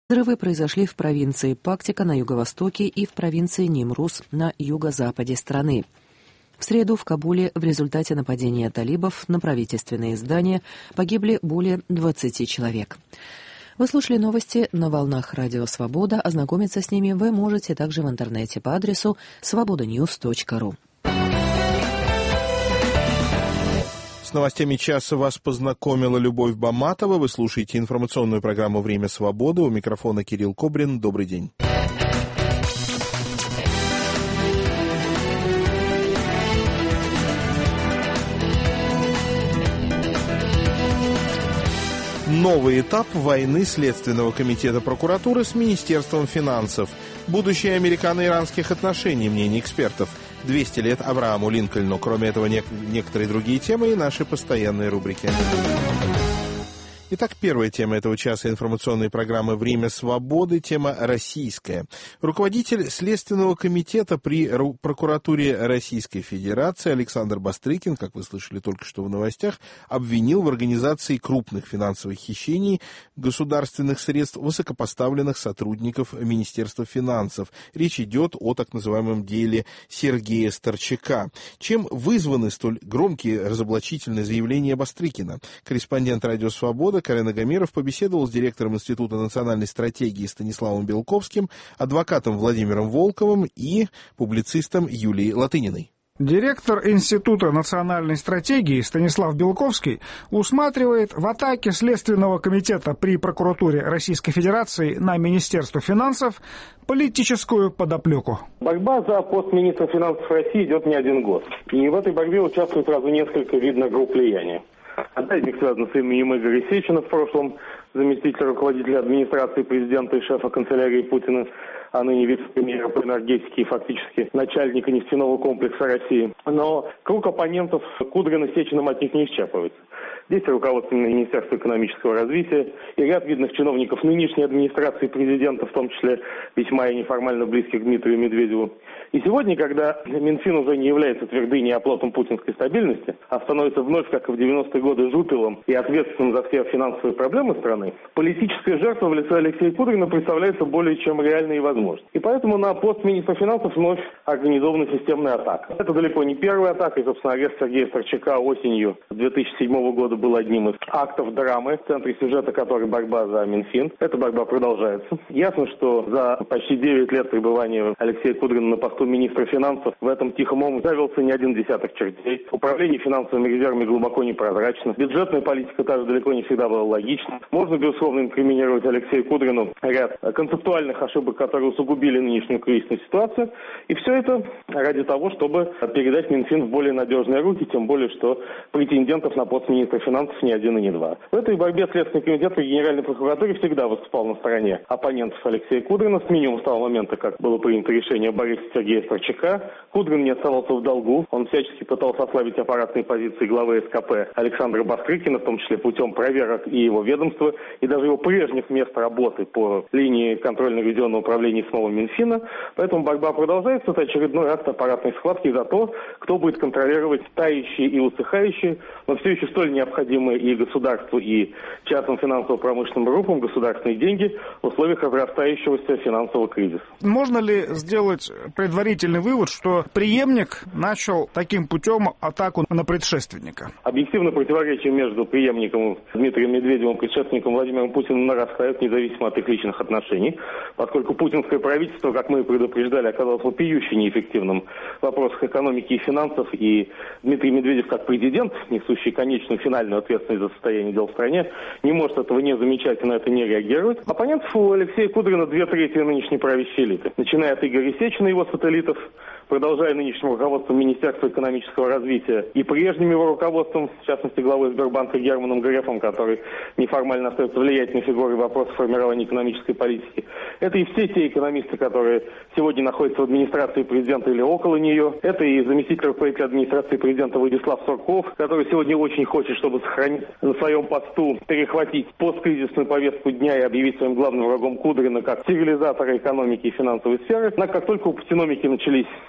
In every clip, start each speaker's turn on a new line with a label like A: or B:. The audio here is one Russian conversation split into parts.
A: Взрывы произошли в провинции Пактика на юго-востоке и в провинции Нимрус на юго-западе страны. В среду в Кабуле в результате нападения талибов на правительственные здания погибли более 20 человек. Вы слушали новости на волнах Радио Свобода. Ознакомиться с ними вы можете также в интернете по адресу svobodanews.ru.
B: С новостями часа вас познакомила Любовь Баматова. Вы слушаете информационную программу «Время свободы». У микрофона Кирилл Кобрин. Добрый день. Новый этап войны Следственного комитета прокуратуры с Министерством финансов. Будущее американо-иранских отношений, мнение экспертов. 200 лет Аврааму Линкольну. Кроме этого, некоторые другие темы и наши постоянные рубрики. Итак, первая тема этого часа информационной программы «Время свободы» — тема российская. Руководитель Следственного комитета при прокуратуре Российской Федерации Александр Бастрыкин, как вы слышали только что в новостях, обвинил в организации крупных финансовых хищений государственных средств высокопоставленных сотрудников Министерства финансов. Речь идет о так называемом деле Сергея Старчака. Чем вызваны столь громкие разоблачительные заявления Бастрыкина? Корреспондент «Радио Свобода» Карен Агамиров побеседовал с директором Института национальной стратегии Станиславом Белковским, адвокатом Владимиром Волковым и публицистом Юлией Латыниной.
C: Директор Института национальной стратегии Станислав Белковский усматривает в атаке Следственного комитета при прокуратуре Российской Федерации на Министерство финансов политическую подоплеку.
D: Борьба за пост министра финансов России идет не один год. И в этой борьбе участвует сразу несколько видных групп влияния. Одна из них связана с именем Игоря Сечина, в прошлом заместителя руководителя администрации президента и шефа канцелярии Путина, а ныне вице-премьера по энергетике и фактически начальника нефтяного комплекса России. Но круг оппонентов Кудрина с Сечиным от них не исчерпывается. Здесь руководство Министерства экономического развития и ряд видных чиновников нынешней администрации президента, в том числе весьма и неформально близких к Дмитрию Медведеву. И сегодня, когда Минфин уже не является твердыней и оплотом путинской стабильности, а становится вновь, как и в 90-е годы, жупелом и ответственным за все финансовые проблемы страны, политическая жертва в лице Алексея Кудрина представляется более чем реальной и возможной. И поэтому на пост министра финансов вновь организована системная атака. Это далеко не первая атака, и, собственно, арест Сергея Старчака осенью 2007 года был одним из актов драмы, в центре сюжета которой борьба за Минфин. Эта борьба продолжается. Ясно, что за почти 9 лет пребывания Алексея Кудрина на посту министра финансов в этом тихом омуте завелся не один десяток чертей. Управление финансовыми резервами глубоко непрозрачно. Бюджетная политика также далеко не всегда была логична. Можно, безусловно, инкриминировать Алексею Кудрину ряд концептуальных ошибок, которые усугубили нынешнюю кризисную ситуацию. И все это ради того, чтобы передать Минфин в более надежные руки, тем более, что претендентов на пост министра финансов не один и не два. В этой борьбе Следственный комитет и Генеральной прокуратуре всегда выступал на стороне оппонентов Алексея Кудрина. С минимум с того момента, как было принято решение об аресте Сергея Старчака. Кудрин не оставался в долгу. Он всячески пытался ослабить аппаратные позиции главы СКП Александра Бастрыкина, в том числе путем проверок и его ведомства, и даже его прежних мест работы по линии контрольно-ревизионного управления самого Минфина. Поэтому борьба продолжается. Это очередной акт аппаратной схватки за то, кто будет контролировать тающие и усыхающие, но все еще столь необходимые и государству, и частным финансово-промышленным группам государственные деньги в условиях разрастающегося финансового кризиса.
C: Можно ли сделать предварительный вывод, что преемник начал таким путем атаку на предшественника?
D: Объективно противоречие между преемником Дмитрием Медведевым и предшественником Владимиром Путиным нарастает, независимо от их личных отношений, поскольку путинское правительство, как мы и предупреждали, оказалось вопиюще неэффективным в вопросах экономики и финансов, и Дмитрий Медведев, как президент, несущий конечную финальную ответственность за состояние дел в стране, не может этого не замечать и на это не реагировать. Оппонентов у Алексея Кудрина 2/3 нынешней правящей элиты, начиная от Игоря Сечина и его сателлитов, продолжая нынешним руководством Министерства экономического развития и прежним его руководством, в частности, главой Сбербанка Германом Грефом, который неформально остается влиятельной фигурой в вопросах формирования экономической политики. Это и все те экономисты, которые сегодня находятся в администрации президента или около нее. Это и заместитель руководителя администрации президента Владислав Сурков, который сегодня очень хочет, чтобы сохранить на своем посту, перехватить посткризисную повестку дня и объявить своим главным врагом Кудрина как цивилизатора экономики и финансовой сферы. Однако, как только у Путиномики начались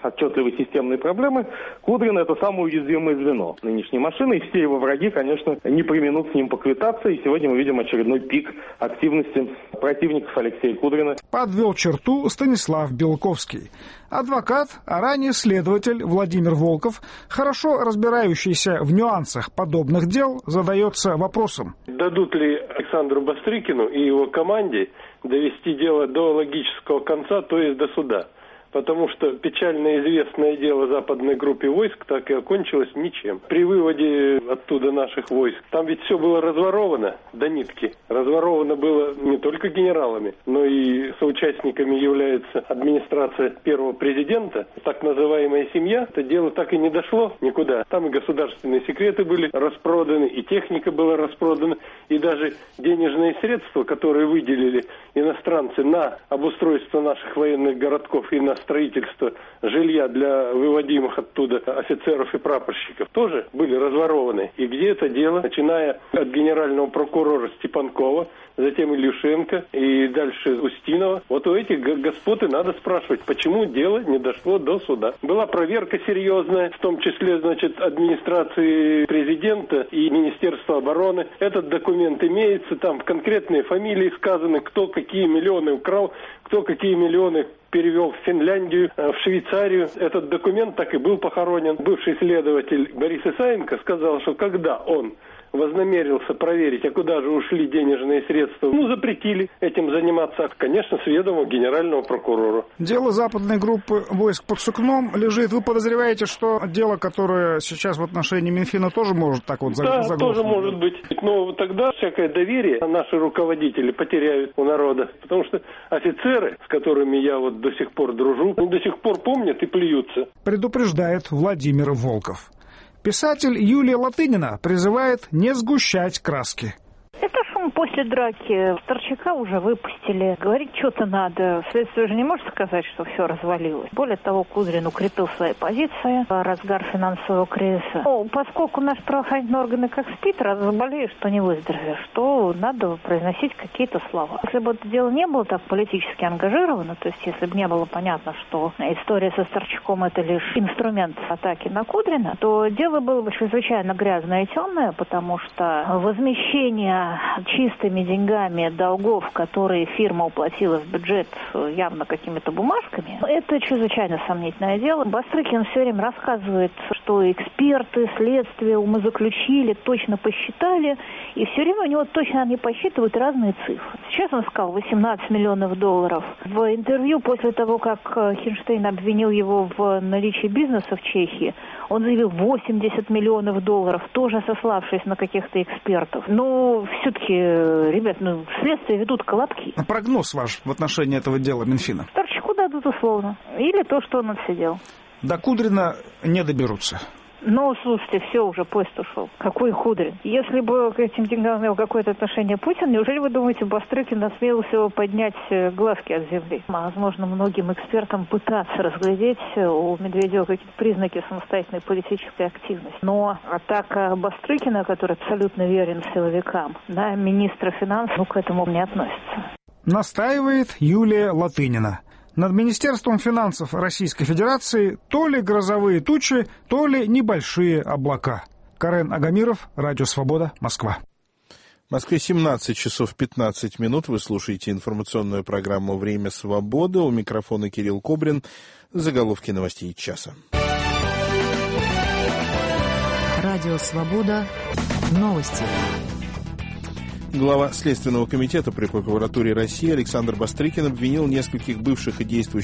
D: отчетливые системные проблемы, Кудрин — это самое уязвимое звено нынешней машины, и все его враги, конечно, не преминут с ним поквитаться, и сегодня мы видим очередной пик активности противников Алексея Кудрина.
C: Подвел черту Станислав Белковский. Адвокат, а ранее следователь Владимир Волков, хорошо разбирающийся в нюансах подобных дел, задается вопросом.
E: Дадут ли Александру Бастрыкину и его команде довести дело до логического конца, то есть до суда? Потому что печально известное дело западной группе войск так и окончилось ничем. При выводе оттуда наших войск, там ведь все было разворовано до нитки. Разворовано было не только генералами, но и соучастниками является администрация первого президента, так называемая семья. Это дело так и не дошло никуда. Там и государственные секреты были распроданы, и техника была распродана, и даже денежные средства, которые выделили иностранцы на обустройство наших военных городков и на строительство жилья для выводимых оттуда офицеров и прапорщиков, тоже были разворованы. И где это дело, начиная от генерального прокурора Степанкова, затем Илюшенко и дальше Устинова. Вот у этих господ и надо спрашивать, почему дело не дошло до суда. Была проверка серьезная, в том числе, администрации президента и Министерства обороны. Этот документ имеется, там конкретные фамилии сказаны, кто какие миллионы украл, кто какие миллионы перевел в Финляндию, в Швейцарию. Этот документ так и был похоронен. Бывший следователь Борис Исаенко сказал, что когда он вознамерился проверить, а куда же ушли денежные средства, запретили этим заниматься, конечно, с ведома генерального прокурора.
C: Дело западной группы войск под Сукном лежит. Вы подозреваете, что дело, которое сейчас в отношении Минфина, тоже может так вот заглохнуть? Да,
E: тоже может быть. Но тогда всякое доверие наши руководители потеряют у народа. Потому что офицеры, с которыми я до сих пор дружу, до сих пор помнят и плюются.
C: Предупреждает Владимир Волков. Писатель Юлия Латынина призывает не сгущать краски.
F: Это шум после драки. Старчака уже выпустили. Говорить что-то надо. Следствие же не может сказать, что все развалилось. Более того, Кудрин укрепил свои позиции в разгар финансового кризиса. Поскольку наши правоохранительные органы как спит, раз заболеешь, что не выздоровеешь, что надо произносить какие-то слова. Если бы это дело не было так политически ангажировано, то есть если бы не было понятно, что история со Старчаком это лишь инструмент атаки на Кудрина, то дело было бы чрезвычайно грязное и темное, потому что возмещение чистыми деньгами долгов, которые фирма уплатила в бюджет явно какими-то бумажками, это чрезвычайно сомнительное дело. Бастрыкин все время рассказывает, что эксперты, следствие умозаключили, точно посчитали, и все время у него точно они посчитывают разные цифры. Сейчас он сказал $18 миллионов. В интервью после того, как Хинштейн обвинил его в наличии бизнеса в Чехии, он заявил $80 миллионов, тоже сославшись на каких-то экспертов. Но все-таки, ребят, следствие ведут колобки.
C: А прогноз ваш в отношении этого дела Минфина?
F: Старчаку дадут условно. Или то, что он отсидел.
C: До Кудрина не доберутся.
F: Слушайте, все, уже поезд ушел. Какой Кудрин? Если бы к этим деньгам имел какое-то отношение Путин, неужели вы думаете, Бастрыкин осмелился поднять глазки от земли? Возможно, многим экспертам пытаться разглядеть у Медведева какие-то признаки самостоятельной политической активности. Но атака Бастрыкина, который абсолютно верен силовикам, на министра финансов, к этому не относится.
C: Настаивает Юлия Латынина. Над Министерством финансов Российской Федерации то ли грозовые тучи, то ли небольшие облака. Карен Агамиров, Радио Свобода, Москва.
B: В Москве 17 часов 15 минут. Вы слушаете информационную программу «Время свободы». У микрофона Кирилл Кобрин. Заголовки новостей часа.
A: Радио Свобода. Новости.
B: Глава Следственного комитета при прокуратуре России Александр Бастрыкин обвинил нескольких бывших и действующих